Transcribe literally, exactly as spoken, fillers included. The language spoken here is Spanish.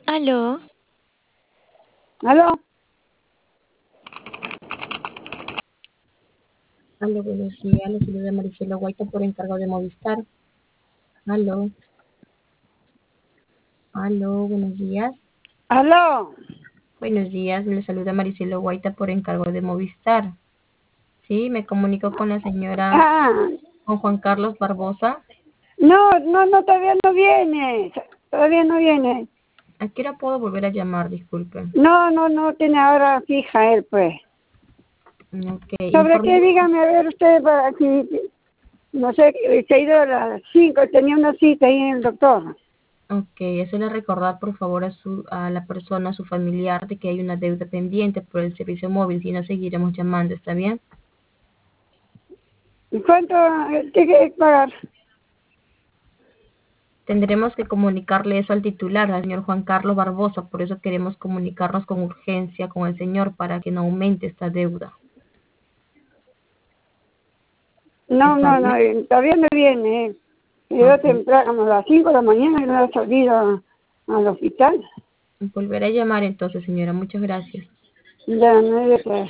Aló. ¿Aló? Aló, buenos días. Les saluda Maricela Guaita por encargo de Movistar. Aló. Aló, buenos días. ¿Aló? Buenos días. Les saluda Maricela Guaita por encargo de Movistar. Sí, me comunico con la señora, Ah, con Juan Carlos Barbosa. no, no, no, todavía no viene. Todavía no viene. ¿A qué hora puedo volver a llamar? Disculpen. No, no, no tiene hora fija él, pues. Ok, ¿Sobre qué? informe. Dígame, a ver usted, para aquí. No sé, se ha ido a las cinco, tenía una cita ahí en el doctor. Ok, eso le recordar por favor a su, a la persona, a su familiar, de que hay una deuda pendiente por el servicio móvil, si no seguiremos llamando, ¿está bien? ¿Y cuánto tiene que pagar? Tendremos que comunicarle eso al titular, al señor Juan Carlos Barbosa, por eso queremos comunicarnos con urgencia con el señor para que no aumente esta deuda. No, ¿Está no, no, bien? eh, todavía no viene. Eh. Llegó Ok. temprano, a las cinco de la mañana y no ha salido a- al hospital. Volveré a llamar entonces, señora. Muchas gracias. Ya no hay de qué.